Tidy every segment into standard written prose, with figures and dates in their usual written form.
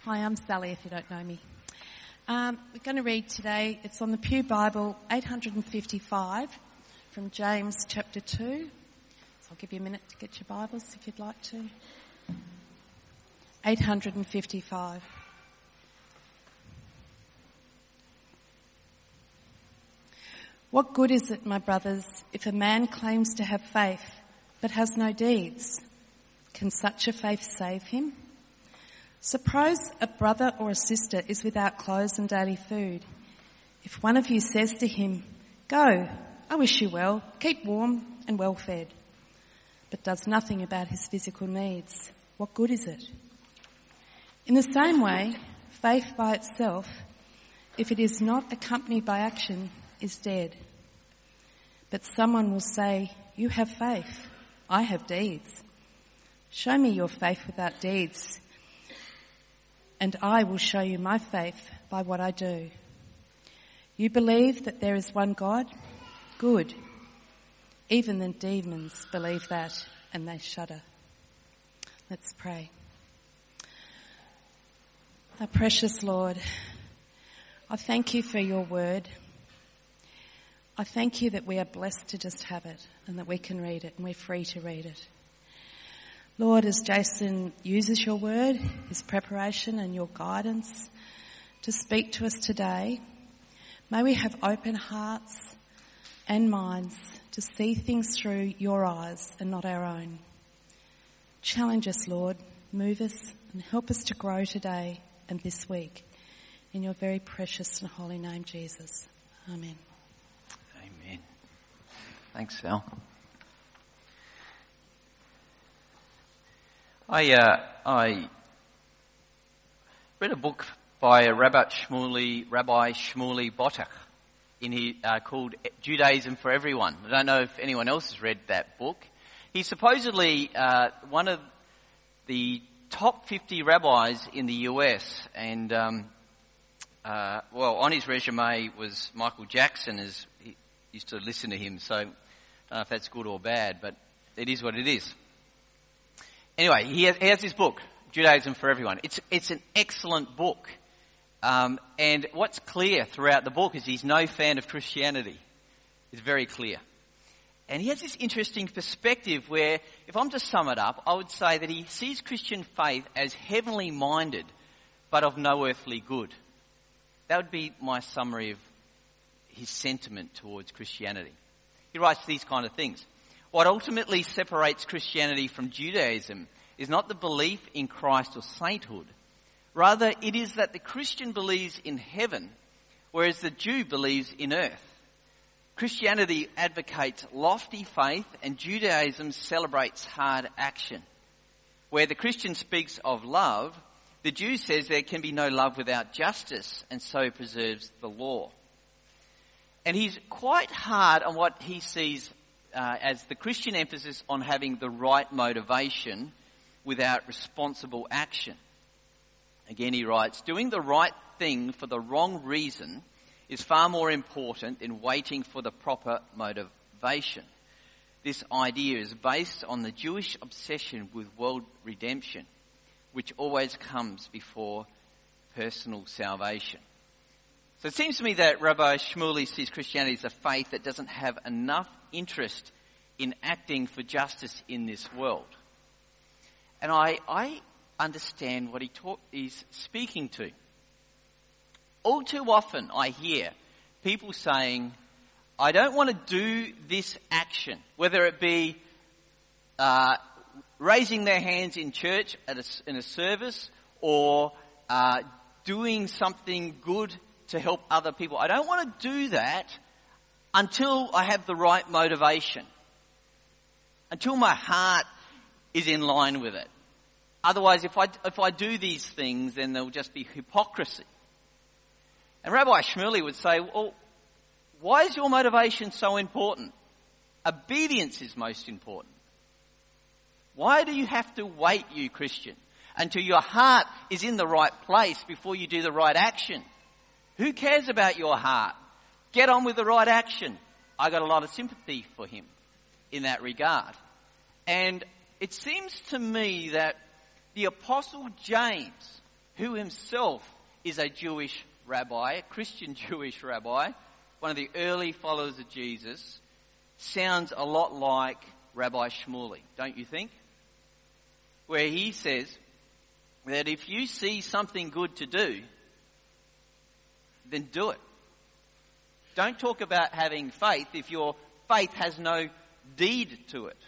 Hi, I'm Sally, if you don't know me. We're going to read today, it's on the Pew Bible, 855, from James chapter 2. So I'll give you a minute to get your Bibles if you'd like to. 855. What good is it, my brothers, if a man claims to have faith but has no deeds? Can such a faith save him? Suppose a brother or a sister is without clothes and daily food. If one of you says to him, "Go, I wish you well, keep warm and well fed," but does nothing about his physical needs, what good is it? In the same way, faith by itself, if it is not accompanied by action, is dead. But someone will say, "You have faith, I have deeds. Show me your faith without deeds, and I will show you my faith by what I do." You believe that there is one God? Good. Even the demons believe that, and they shudder. Let's pray. Our precious Lord, I thank you for your word. I thank you that we are blessed to just have it and that we can read it and we're free to read it. Lord, as Jason uses your word, his preparation and your guidance to speak to us today, may we have open hearts and minds to see things through your eyes and not our own. Challenge us, Lord, move us and help us to grow today and this week. In your very precious and holy name, Jesus. Amen. Amen. Thanks, Sal. I read a book by Rabbi Shmuley Boteach called Judaism for Everyone. I don't know if anyone else has read that book. He's supposedly one of the top 50 rabbis in the US, and on his resume was Michael Jackson, as he used to listen to him, so I don't know if that's good or bad, but it is what it is. Anyway, he has this book, Judaism for Everyone. It's an excellent book. And what's clear throughout the book is he's no fan of Christianity. It's very clear. And he has this interesting perspective where, if I'm to sum it up, I would say that he sees Christian faith as heavenly minded, but of no earthly good. That would be my summary of his sentiment towards Christianity. He writes these kind of things. What ultimately separates Christianity from Judaism is not the belief in Christ or sainthood. Rather, it is that the Christian believes in heaven, whereas the Jew believes in earth. Christianity advocates lofty faith, and Judaism celebrates hard action. Where the Christian speaks of love, the Jew says there can be no love without justice, and so preserves the law. And he's quite hard on what he sees as the Christian emphasis on having the right motivation without responsible action. Again, he writes, doing the right thing for the wrong reason is far more important than waiting for the proper motivation. This idea is based on the Jewish obsession with world redemption, which always comes before personal salvation. So it seems to me that Rabbi Shmuley sees Christianity as a faith that doesn't have enough interest in acting for justice in this world. And I understand what he's speaking to. All too often I hear people saying, I don't want to do this action, whether it be raising their hands in church in a service or doing something good to help other people. I don't want to do that until I have the right motivation, until my heart is in line with it. Otherwise, if I do these things, then there'll just be hypocrisy. And Rabbi Shmuley would say, well, why is your motivation so important? Obedience is most important. Why do you have to wait, you Christian, until your heart is in the right place before you do the right action? Who cares about your heart? Get on with the right action. I got a lot of sympathy for him in that regard. And it seems to me that the Apostle James who himself is a Jewish rabbi, a Christian Jewish rabbi, one of the early followers of Jesus, sounds a lot like Rabbi Shmuley, don't you think? Where he says that if you see something good to do, then do it. Don't talk about having faith if your faith has no deed to it.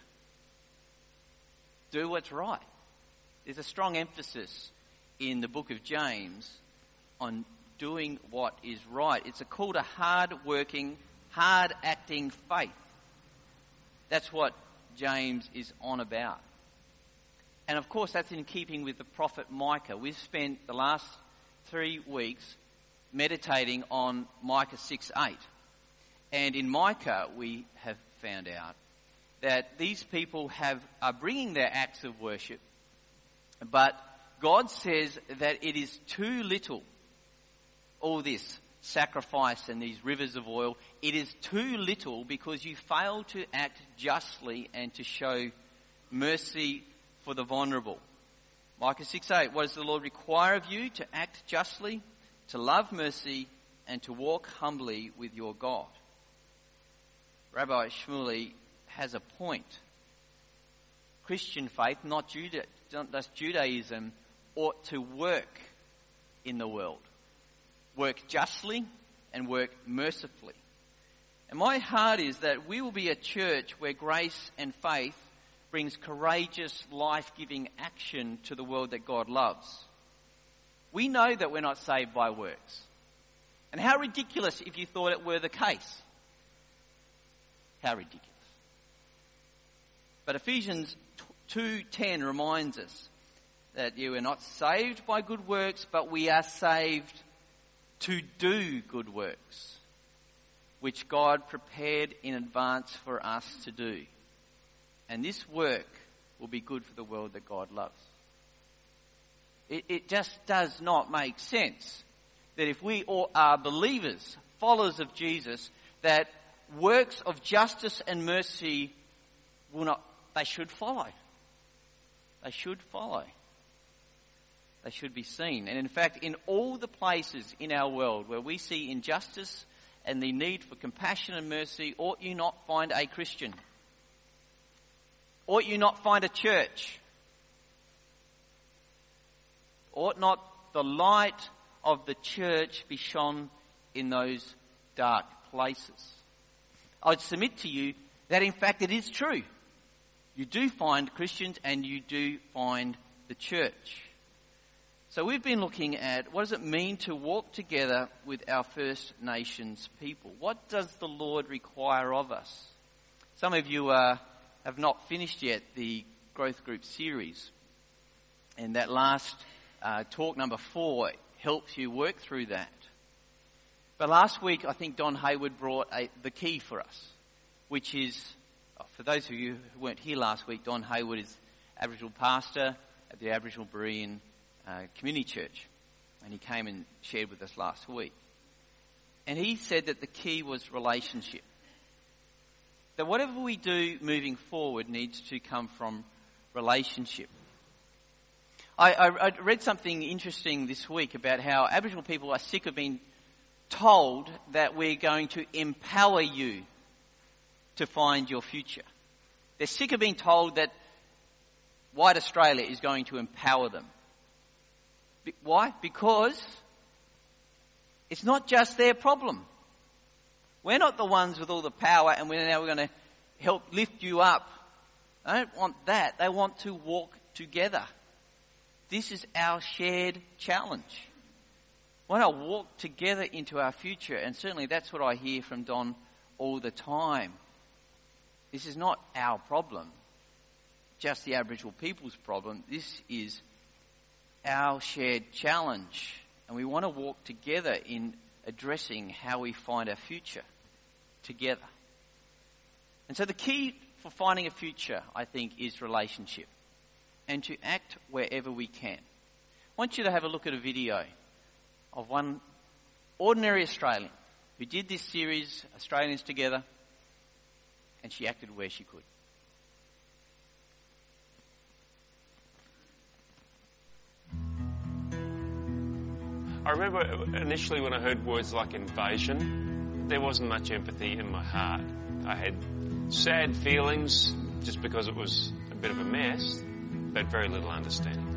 Do what's right. There's a strong emphasis in the book of James on doing what is right. It's a call to hard-working, hard-acting faith. That's what James is on about. And of course that's in keeping with the prophet Micah. We've spent the last 3 weeks meditating on Micah 6:8. And in Micah we have found out that these people are bringing their acts of worship, but God says that it is too little, all this sacrifice and these rivers of oil. It is too little because you fail to act justly and to show mercy for the vulnerable. Micah 6:8, what does the Lord require of you? To act justly, to love mercy, and to walk humbly with your God. Rabbi Shmuley has a point. Christian faith, not just Judaism, ought to work in the world. Work justly and work mercifully. And my heart is that we will be a church where grace and faith brings courageous, life-giving action to the world that God loves. We know that we're not saved by works. And how ridiculous if you thought it were the case. How ridiculous. But Ephesians 2:10 reminds us that you are not saved by good works, but we are saved to do good works, which God prepared in advance for us to do. And this work will be good for the world that God loves. It just does not make sense that if we all are believers, followers of Jesus, that works of justice and mercy they should follow. They should follow. They should be seen. And in fact, in all the places in our world where we see injustice and the need for compassion and mercy, ought you not find a Christian? Ought you not find a church? Ought not the light of the church be shone in those dark places? I'd submit to you that in fact it is true. You do find Christians and you do find the church. So we've been looking at what does it mean to walk together with our First Nations people? What does the Lord require of us? Some of you have not finished yet the Growth Group series. And that last talk, number 4, helps you work through that. But last week, I think Don Hayward brought the key for us, which is, for those of you who weren't here last week, Don Hayward is Aboriginal pastor at the Aboriginal Berean Community Church. And he came and shared with us last week. And he said that the key was relationship. That whatever we do moving forward needs to come from relationship. I read something interesting this week about how Aboriginal people are sick of being told that we're going to empower you to find your future. They're sick of being told that White Australia is going to empower them. Why? Because it's not just their problem. We're not the ones with all the power and we're going to help lift you up. They don't want that. They want to walk together. This is our shared challenge. Why not walk together into our future? And certainly that's what I hear from Don all the time. This is not our problem, just the Aboriginal people's problem. This is our shared challenge. And we want to walk together in addressing how we find our future together. And so the key for finding a future, I think, is relationship. And to act wherever we can. I want you to have a look at a video of one ordinary Australian who did this series, Australians Together, and she acted where she could. I remember initially when I heard words like invasion, there wasn't much empathy in my heart. I had sad feelings just because it was a bit of a mess, but very little understanding.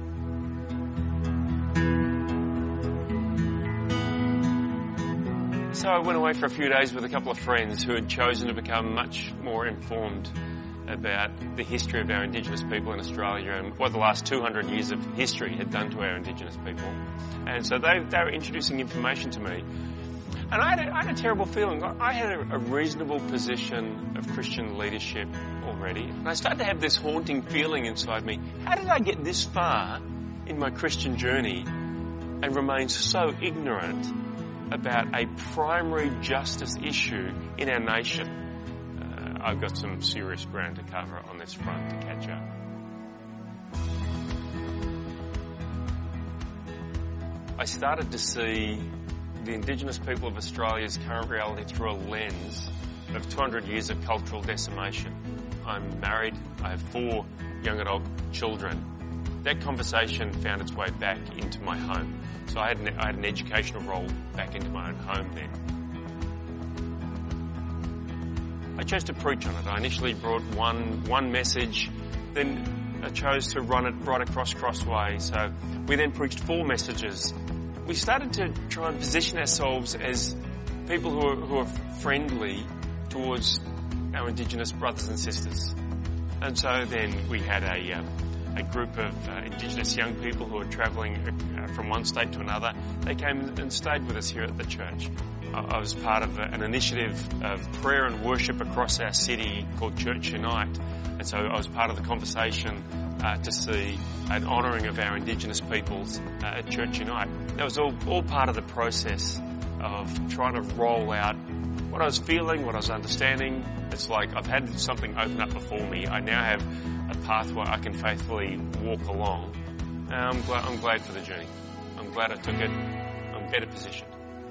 So I went away for a few days with a couple of friends who had chosen to become much more informed about the history of our Indigenous people in Australia and what the last 200 years of history had done to our Indigenous people. And so they were introducing information to me. And I had a terrible feeling. I had a reasonable position of Christian leadership already. And I started to have this haunting feeling inside me. How did I get this far in my Christian journey and remain so ignorant about a primary justice issue in our nation? I've got some serious ground to cover on this front to catch up. I started to see the Indigenous people of Australia's current reality through a lens of 200 years of cultural decimation. I'm married, I have 4 young adult children. That conversation found its way back into my home. So I had an educational role back into my own home then. I chose to preach on it. I initially brought one message, then I chose to run it right across Crossway. So we then preached 4 messages. We started to try and position ourselves as people who are friendly towards our Indigenous brothers and sisters. And so then we had a group of Indigenous young people who were travelling from one state to another. They came and stayed with us here at the church. I was part of an initiative of prayer and worship across our city called Church Unite. And so I was part of the conversation to see an honouring of our Indigenous peoples at Church Unite. That was all part of the process of trying to roll out what I was feeling, what I was understanding. It's like I've had something open up before me. I now have a pathway I can faithfully walk along. I'm glad for the journey. I'm glad I took it. I'm better positioned.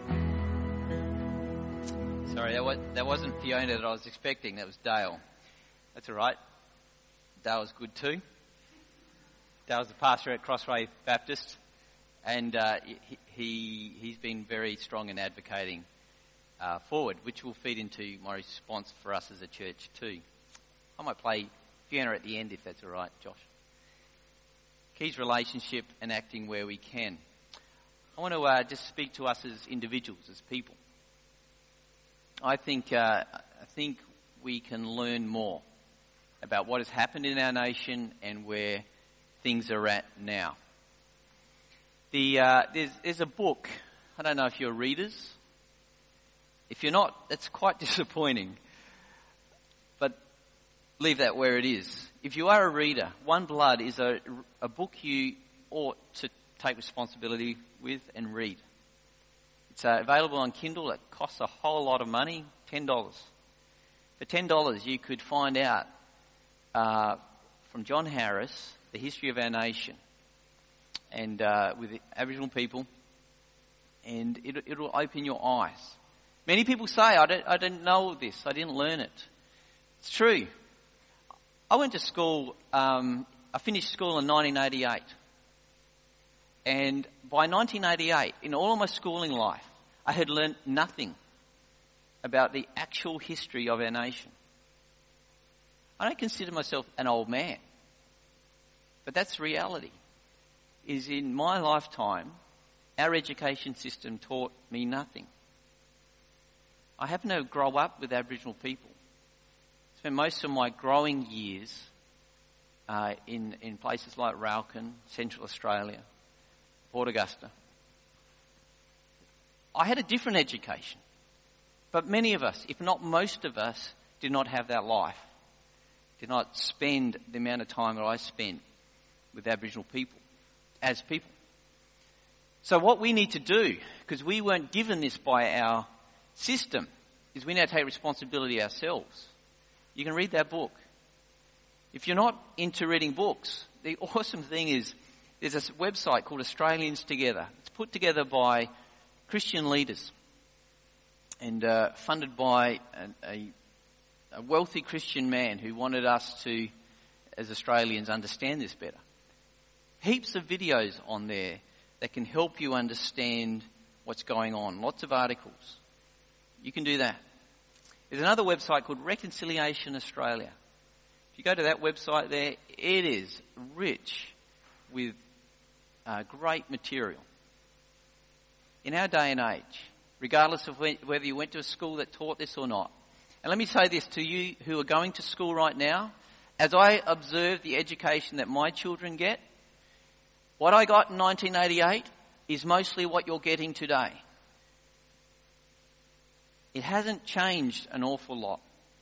Sorry, that wasn't Fiona that I was expecting. That was Dale. That's all right. Dale was good too. Dale's the pastor at Crossway Baptist, and he's been very strong in advocating forward, which will feed into my response for us as a church too. I might play Fiona at the end if that's all right, Josh. Key's relationship and acting where we can. I want to just speak to us as individuals, as people. I think we can learn more about what has happened in our nation and where things are at now. There's a book. I don't know if you're readers. If you're not, that's quite disappointing. But leave that where it is. If you are a reader, One Blood is a book you ought to take responsibility with and read. It's available on Kindle. It costs a whole lot of money, $10. For $10 you could find out from John Harris the history of our nation and with the Aboriginal people, and it'll open your eyes. Many people say, I didn't know this, I didn't learn it. It's true. I went to school, I finished school in 1988. And by 1988, in all of my schooling life, I had learnt nothing about the actual history of our nation. I don't consider myself an old man. But that's reality. Is in my lifetime, our education system taught me nothing. I happened to grow up with Aboriginal people. Spent most of my growing years in places like Raucan, Central Australia, Port Augusta. I had a different education. But many of us, if not most of us, did not have that life. Did not spend the amount of time that I spent with Aboriginal people, as people. So what we need to do, because we weren't given this by our system, is we now take responsibility ourselves. You can read that book. If you're not into reading books, the awesome thing is there's a website called Australians Together. It's put together by Christian leaders and funded by a wealthy Christian man who wanted us to, as Australians, understand this better. Heaps of videos on there that can help you understand what's going on. Lots of articles. You can do that. There's another website called Reconciliation Australia. If you go to that website there, it is rich with great material. In our day and age, regardless of whether you went to a school that taught this or not. And let me say this to you who are going to school right now. As I observe the education that my children get, what I got in 1988 is mostly what you're getting today. It hasn't changed an awful lot.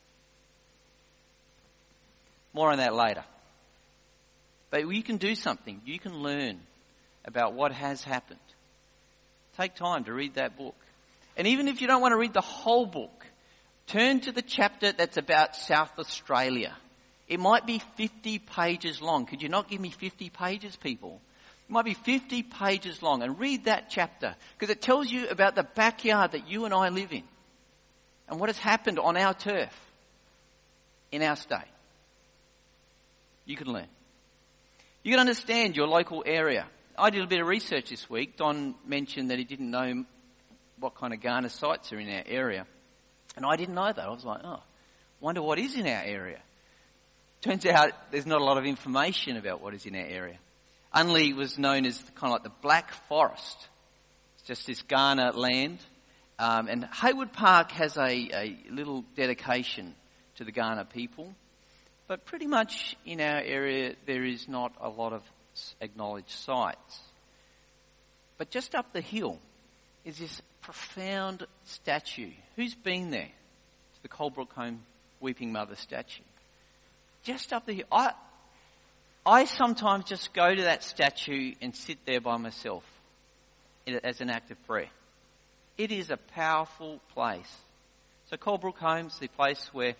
More on that later. But you can do something. You can learn about what has happened. Take time to read that book. And even if you don't want to read the whole book, turn to the chapter that's about South Australia. It might be 50 pages long. Could you not give me 50 pages, people? It might be 50 pages long, and read that chapter because it tells you about the backyard that you and I live in and what has happened on our turf in our state. You can learn. You can understand your local area. I did a bit of research this week. Don mentioned that he didn't know what kind of Kaurna sites are in our area. And I didn't know that. I was like, wonder what is in our area. Turns out there's not a lot of information about what is in our area. Unley was known as kind of like the Black Forest. It's just this Kaurna land. And Hayward Park has a little dedication to the Kaurna people. But pretty much in our area there is not a lot of acknowledged sites. But just up the hill is this profound statue. Who's been there? It's the Colebrook Home Weeping Mother statue. Just up the hill. I sometimes just go to that statue and sit there by myself as an act of prayer. It is a powerful place. So Colebrook Home's the place where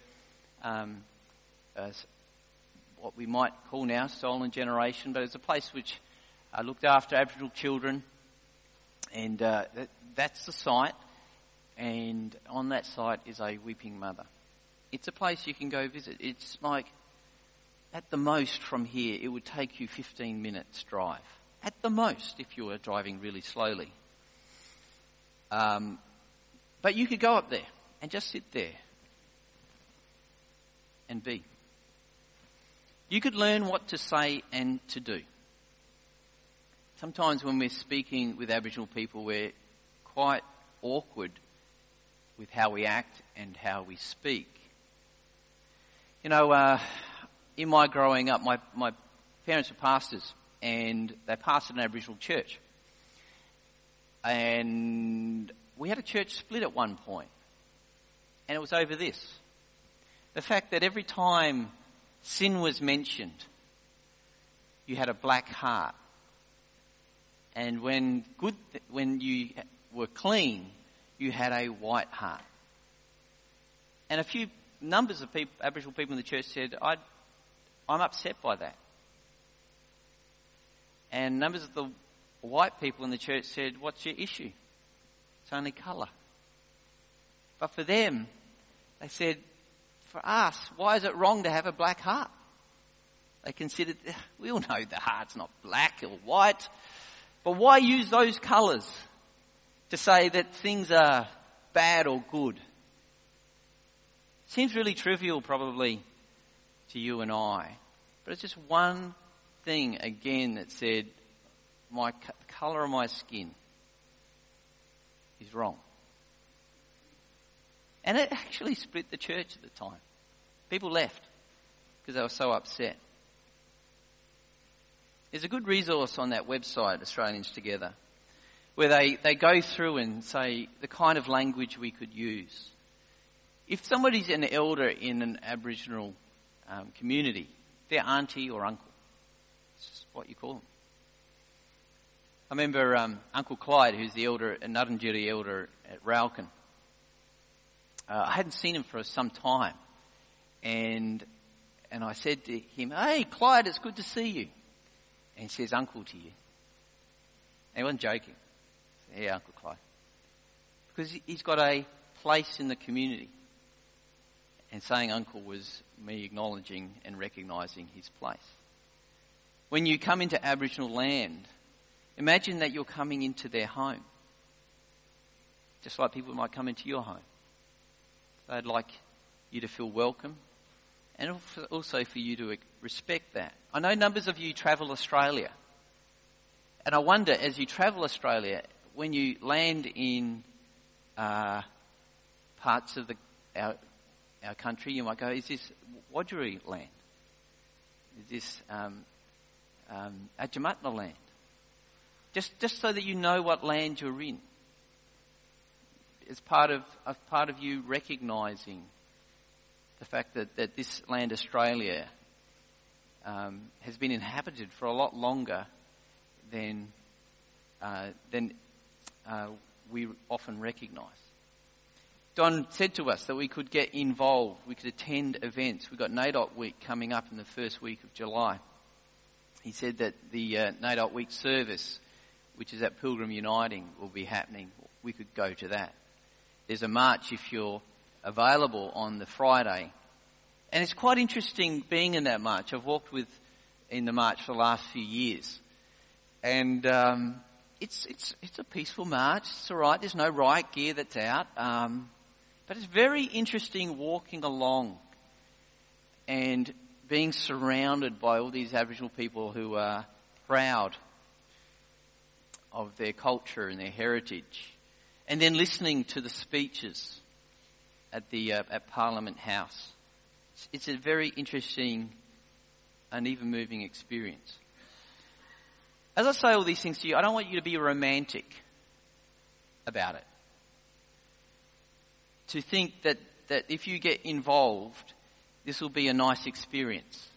what we might call now Stolen Generation, but it's a place which looked after Aboriginal children, and that's the site, and on that site is a Weeping Mother. It's a place you can go visit. It's like, at the most from here, it would take you 15 minutes drive. At the most, if you were driving really slowly. But you could go up there and just sit there and be. You could learn what to say and to do. Sometimes when we're speaking with Aboriginal people, we're quite awkward with how we act and how we speak. You know, in my growing up, my parents were pastors, and they pastored an Aboriginal church. And we had a church split at one point, and it was over this. The fact that every time sin was mentioned, you had a black heart. And when you were clean, you had a white heart. And numbers of people, Aboriginal people in the church said, I'm upset by that. And numbers of the white people in the church said, what's your issue? It's only colour. But for them, they said, for us, why is it wrong to have a black heart? They considered, we all know the heart's not black or white, but why use those colours to say that things are bad or good? Seems really trivial probably to you and I, but it's just one thing again that said, the colour of my skin is wrong. And it actually split the church at the time. People left because they were so upset. There's a good resource on that website, Australians Together, where they go through and say the kind of language we could use. If somebody's an elder in an Aboriginal community, they're auntie or uncle. It's just what you call them. I remember Uncle Clyde, who's the elder, a Ngarrindjeri elder at Rauken. I hadn't seen him for some time, and I said to him, "Hey, Clyde, it's good to see you." And he says, "Uncle to you." And he wasn't joking. I said, "Yeah, Uncle Clyde," because he's got a place in the community. And saying uncle was me acknowledging and recognising his place. When you come into Aboriginal land, Imagine that you're coming into their home, just like people might come into your home. They'd like you to feel welcome and also for you to respect that. I know numbers of you travel Australia. And I wonder, as you travel Australia, when you land in parts of our country, you might go, is this Wadjuri land? Is this Adjamatna land? Just so that you know what land you're in. It's part of you recognising the fact that this land, Australia, has been inhabited for a lot longer than we often recognise. Don said to us that we could get involved, we could attend events. We've got NAIDOC Week coming up in the first week of July. He said that the NAIDOC Week service, which is at Pilgrim Uniting, will be happening. We could go to that. There's a march if you're available on the Friday. And it's quite interesting being in that march. I've walked in the march for the last few years. And it's a peaceful march. It's all right. There's no riot gear that's out. But it's very interesting walking along and being surrounded by all these Aboriginal people who are proud of their culture and their heritage. And then listening to the speeches at Parliament House. It's a very interesting and even moving experience. As I say all these things to you, I don't want you to be romantic about it. To think that if you get involved, this will be a nice experience.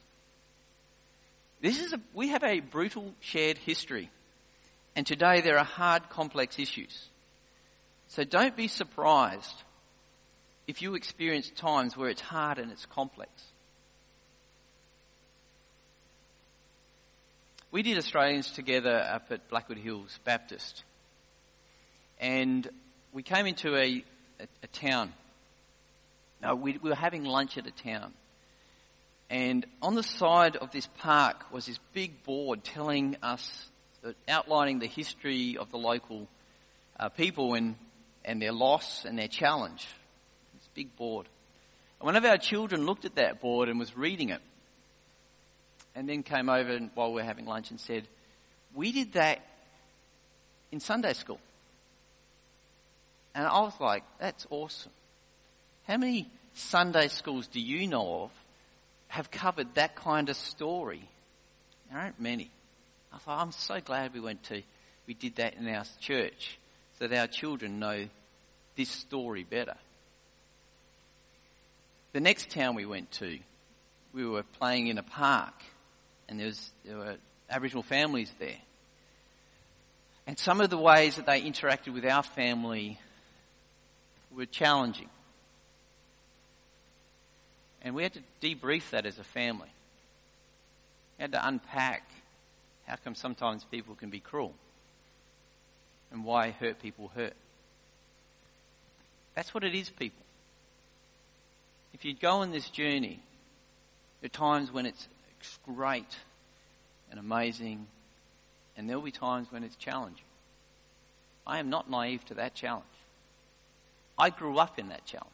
We have a brutal shared history. And today there are hard, complex issues. So don't be surprised if you experience times where it's hard and it's complex. We did Australians Together up at Blackwood Hills Baptist. And we came into a town. No, we were having lunch at a town. And on the side of this park was this big board telling us, outlining the history of the local people and their loss and their challenge. This big board. And one of our children looked at that board and was reading it. And then came over while we were having lunch and said, we did that in Sunday school. And I was like, that's awesome. How many Sunday schools do you know of have covered that kind of story? There aren't many. I thought, I'm so glad we did that in our church so that our children know this story better. The next town we went to, we were playing in a park and there were Aboriginal families there. And some of the ways that they interacted with our family were challenging. And we had to debrief that as a family. We had to unpack how come sometimes people can be cruel and why hurt people hurt. That's what it is, people. If you go on this journey, there are times when it's great and amazing, and there will be times when it's challenging. I am not naive to that challenge. I grew up in that challenge.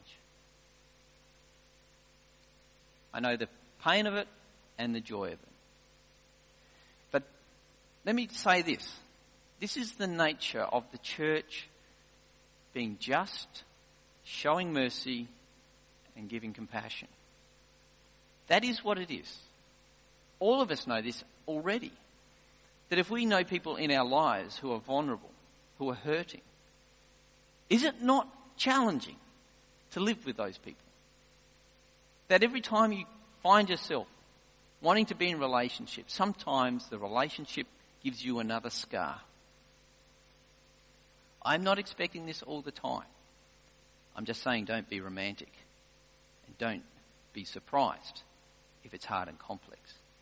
I know the pain of it and the joy of it. But let me say this. This is the nature of the church being just, showing mercy, and giving compassion. That is what it is. All of us know this already. That if we know people in our lives who are vulnerable, who are hurting, is it not challenging to live with those people? That every time you find yourself wanting to be in a relationship, sometimes the relationship gives you another scar. I'm not expecting this all the time. I'm just saying don't be romantic and don't be surprised if it's hard and complex.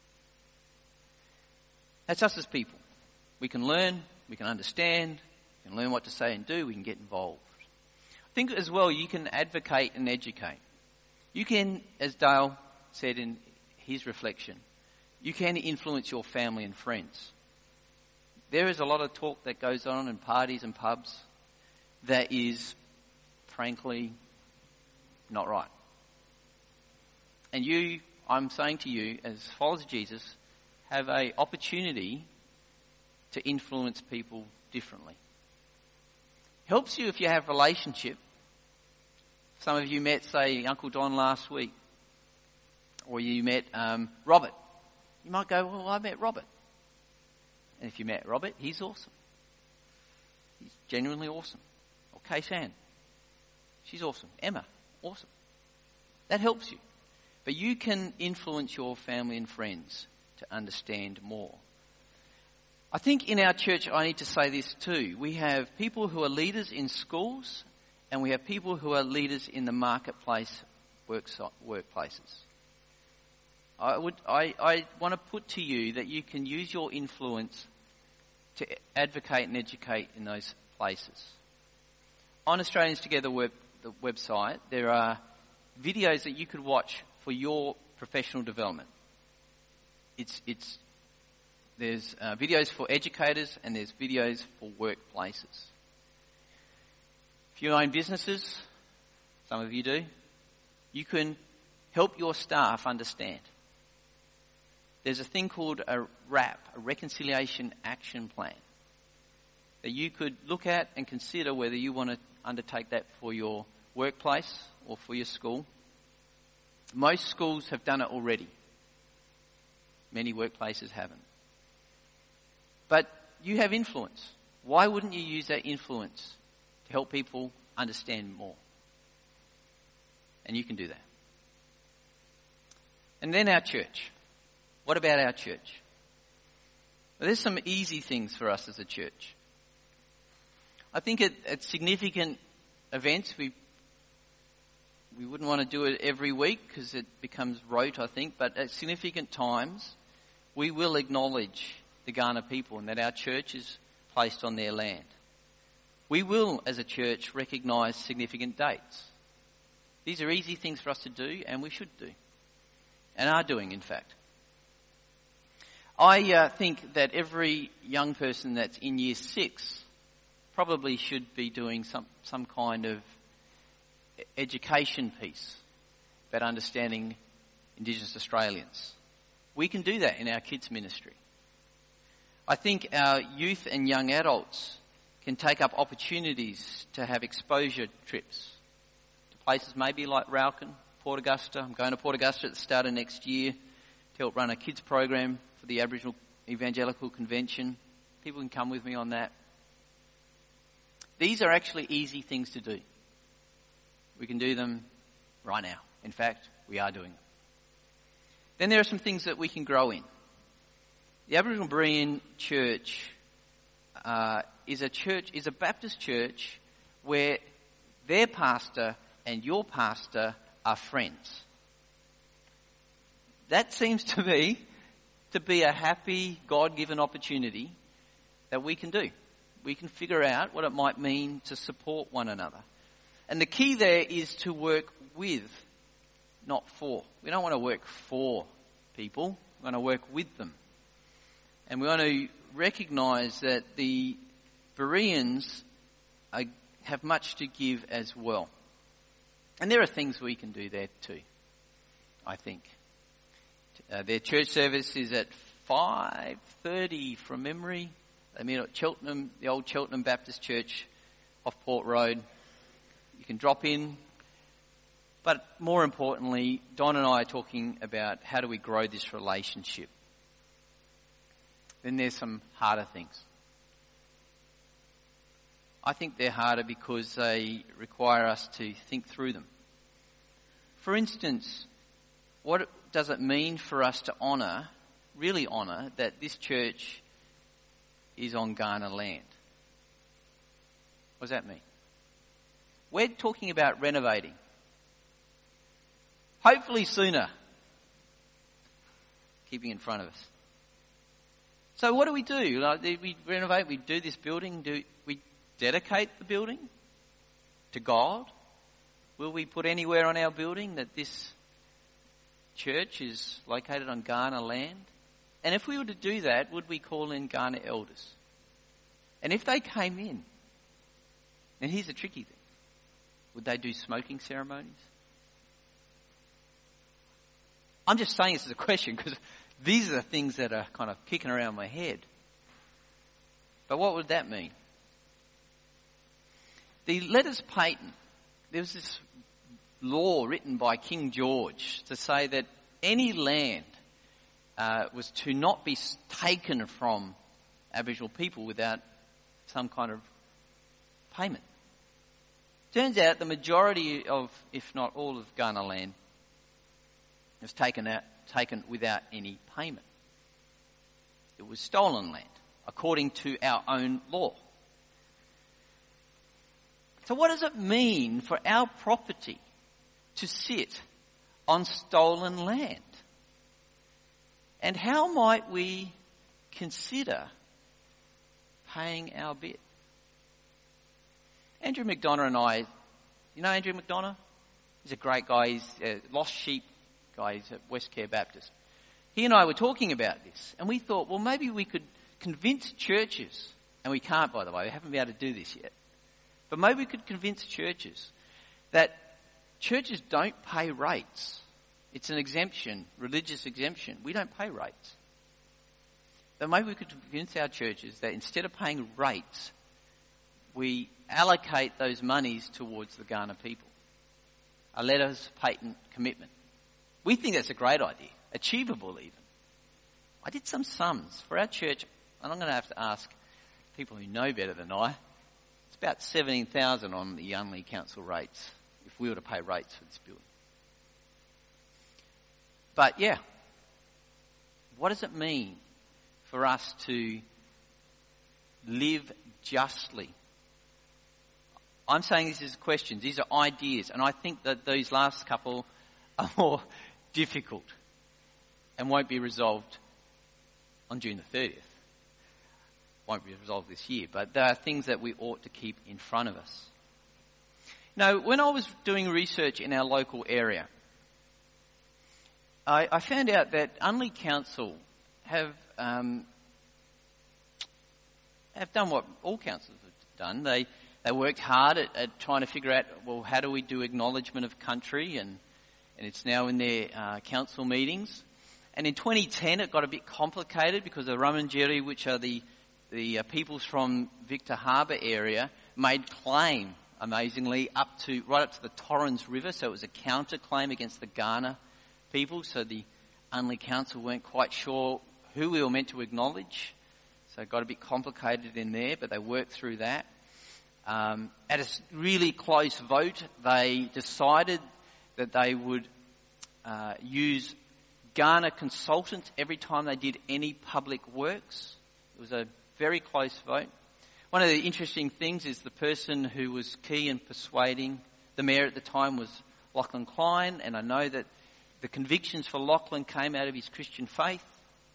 That's us as people. We can learn, we can understand, we can learn what to say and do, we can get involved. I think as well you can advocate and educate. You can, as Dale said in his reflection, you can influence your family and friends. there is a lot of talk that goes on in parties and pubs that is, frankly, not right. And you, I'm saying to you, as followers of Jesus, have an opportunity to influence people differently. Helps you if you have a relationship. Some of you met, say, Uncle Don last week, or you met Robert. You might go, well, I met Robert. And if you met Robert, he's awesome. He's genuinely awesome. Or Kay-San, she's awesome. Emma, awesome. That helps you. But you can influence your family and friends to understand more. I think in our church, I need to say this too. We have people who are leaders in schools, and we have people who are leaders in the marketplace workplaces. I want to put to you that you can use your influence to advocate and educate in those places. On Australians Together the website, there are videos that you could watch for your professional development. There's videos for educators and there's videos for workplaces. If you own businesses, some of you do, you can help your staff understand. There's a thing called a RAP, a Reconciliation Action Plan, that you could look at and consider whether you want to undertake that for your workplace or for your school. Most schools have done it already. Many workplaces haven't. But you have influence. Why wouldn't you use that influence to help people understand more? And you can do that. And then our church. What about our church? Well, there's some easy things for us as a church. I think at significant events, we wouldn't want to do it every week because it becomes rote, I think, but at significant times, we will acknowledge the Kaurna people and that our church is placed on their land. We will, as a church, recognise significant dates. These are easy things for us to do, and we should do, and are doing, in fact. I think that every young person that's in year 6 probably should be doing some kind of education piece about understanding Indigenous Australians. We can do that in our kids' ministry. I think our youth and young adults can take up opportunities to have exposure trips to places maybe like Rauken, Port Augusta. I'm going to Port Augusta at the start of next year to help run a kids program for the Aboriginal Evangelical Convention. People can come with me on that. These are actually easy things to do. We can do them right now. In fact, we are doing them. Then there are some things that we can grow in. The Aboriginal Berean Church is a Baptist church where their pastor and your pastor are friends. That seems to me to be a happy, God-given opportunity that we can do. We can figure out what it might mean to support one another. And the key there is to work with, not for. We don't want to work for people. We want to work with them. And we want to recognise that the Bereans have much to give as well. And there are things we can do there too, I think. Their church service is at 5:30 from memory. They meet at Cheltenham, the old Cheltenham Baptist Church off Port Road. You can drop in. But more importantly, Don and I are talking about how do we grow this relationship. Then there's some harder things. I think they're harder because they require us to think through them. For instance, what does it mean for us to really honour, that this church is on Kaurna land? What does that mean? We're talking about renovating. Hopefully sooner. Keeping in front of us. So what do? We renovate, we do this building, we dedicate the building to God? Will we put anywhere on our building that this church is located on Kaurna land? And if we were to do that, would we call in Kaurna elders? And if they came in, and here's the tricky thing, would they do smoking ceremonies? I'm just saying this as a question because these are the things that are kind of kicking around my head. But what would that mean? The letters patent, there was this law written by King George to say that any land was to not be taken from Aboriginal people without some kind of payment. Turns out the majority of, if not all of Kaurna land was taken without any payment. It was stolen land, according to our own law. So what does it mean for our property to sit on stolen land? And how might we consider paying our bit? Andrew McDonough and I, you know Andrew McDonough? He's a great guy. He's a lost sheep guy. He's at West Care Baptist. He and I were talking about this, and we thought, well, maybe we could convince churches, and we can't, by the way. We haven't been able to do this yet. But maybe we could convince churches that churches don't pay rates. It's an exemption, religious exemption. We don't pay rates. But maybe we could convince our churches that instead of paying rates, we allocate those monies towards the Kaurna people. A letters patent commitment. We think that's a great idea, achievable even. I did some sums for our church, and I'm going to have to ask people who know better than I. It's about 17,000 on the Unley Council rates, if we were to pay rates for this building. But yeah, what does it mean for us to live justly? I'm saying this is questions, these are ideas, and I think that these last couple are more difficult and won't be resolved on June the 30th. Won't be resolved this year, but there are things that we ought to keep in front of us. Now, when I was doing research in our local area, I found out that Unley Council have done what all councils have done. They worked hard at trying to figure out, well, how do we do acknowledgement of country, and it's now in their council meetings. And in 2010, it got a bit complicated because the Wurundjeri, which are the peoples from Victor Harbour area, made claim, amazingly, right up to the Torrens River. So it was a counter-claim against the Kaurna people. So the Unley Council weren't quite sure who we were meant to acknowledge. So it got a bit complicated in there, but they worked through that. At a really close vote, they decided that they would use Kaurna consultants every time they did any public works. It was a very close vote. One of the interesting things is the person who was key in persuading the mayor at the time was Lachlan Klein, and I know that the convictions for Lachlan came out of his Christian faith.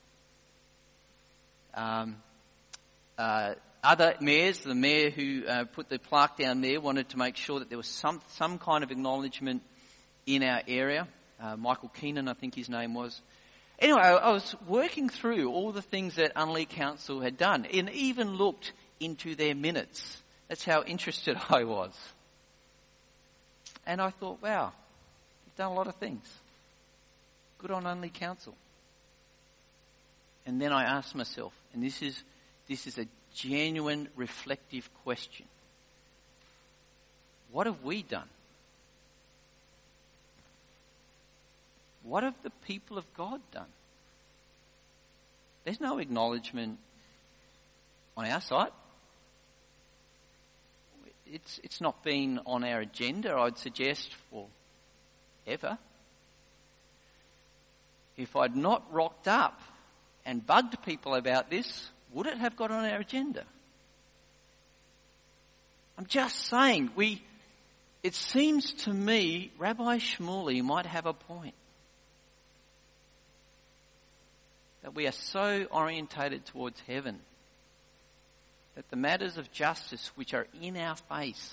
Other mayors, the mayor who put the plaque down there, wanted to make sure that there was some kind of acknowledgement in our area. Michael Keenan, I think his name was. Anyway, I was working through all the things that Unley Council had done, and even looked into their minutes. That's how interested I was. And I thought, wow, you've done a lot of things. Good on Unley Council. And then I asked myself, and this is a genuine reflective question. What have we done? What have the people of God done? There's no acknowledgement on our side. It's not been on our agenda, I'd suggest, for ever. If I'd not rocked up and bugged people about this, would it have got on our agenda? I'm just saying, it seems to me Rabbi Shmuley might have a point. That we are so orientated towards heaven that the matters of justice which are in our face,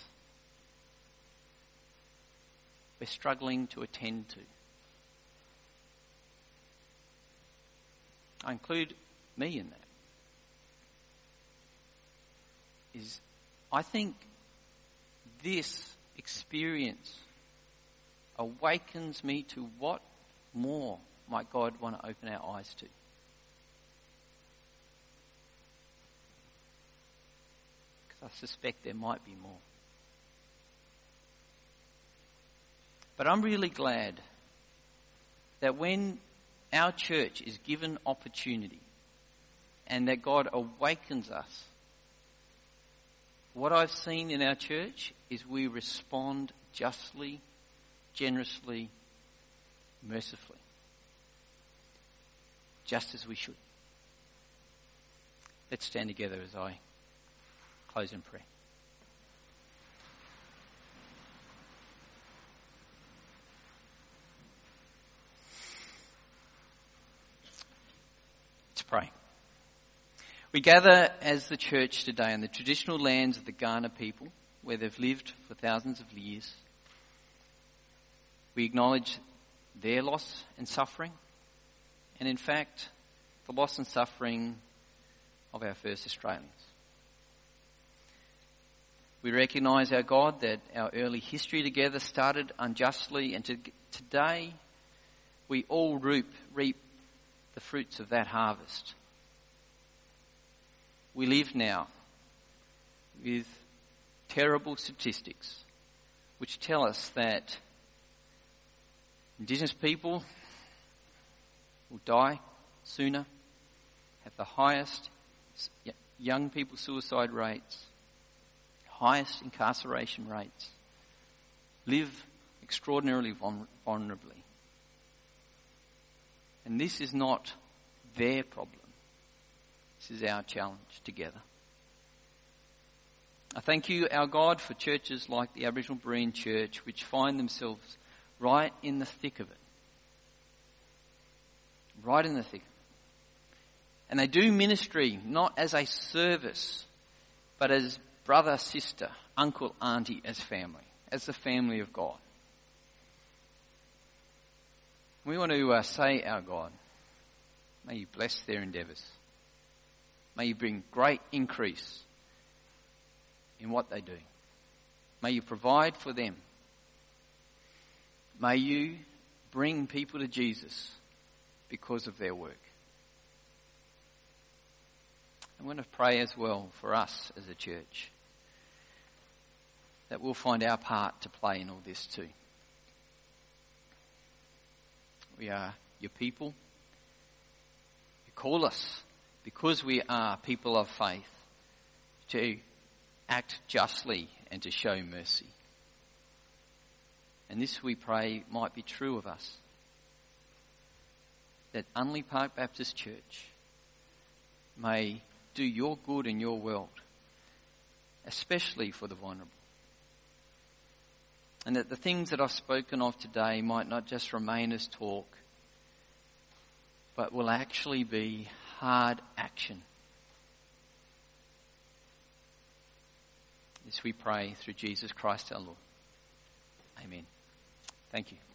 we're struggling to attend to. I include me in that. is I think this experience awakens me to what more might God want to open our eyes to. Because I suspect there might be more. But I'm really glad that when our church is given opportunity and that God awakens us, what I've seen in our church is we respond justly, generously, mercifully. Just as we should. Let's stand together as I close in prayer. Let's pray. We gather as the church today on the traditional lands of the Kaurna people, where they've lived for thousands of years. We acknowledge their loss and suffering, and in fact, the loss and suffering of our first Australians. We recognise, our God, that our early history together started unjustly, and today we all reap the fruits of that harvest. We live now with terrible statistics which tell us that Indigenous people will die sooner, have the highest young people suicide rates, highest incarceration rates, live extraordinarily vulnerably. And this is not their problem. This is our challenge together. I thank you, our God, for churches like the Aboriginal Berean Church, which find themselves right in the thick of it. Right in the thick of it. And they do ministry not as a service, but as brother, sister, uncle, auntie, as family, as the family of God. We want to say, our God, may you bless their endeavours. May you bring great increase in what they do. May you provide for them. May you bring people to Jesus because of their work. I want to pray as well for us as a church that we'll find our part to play in all this too. We are your people. You call us, because we are people of faith, to act justly and to show mercy. And this, we pray, might be true of us. That Unley Park Baptist Church may do your good in your world, especially for the vulnerable. And that the things that I've spoken of today might not just remain as talk, but will actually be hard action. This we pray through Jesus Christ our Lord. Amen. Thank you.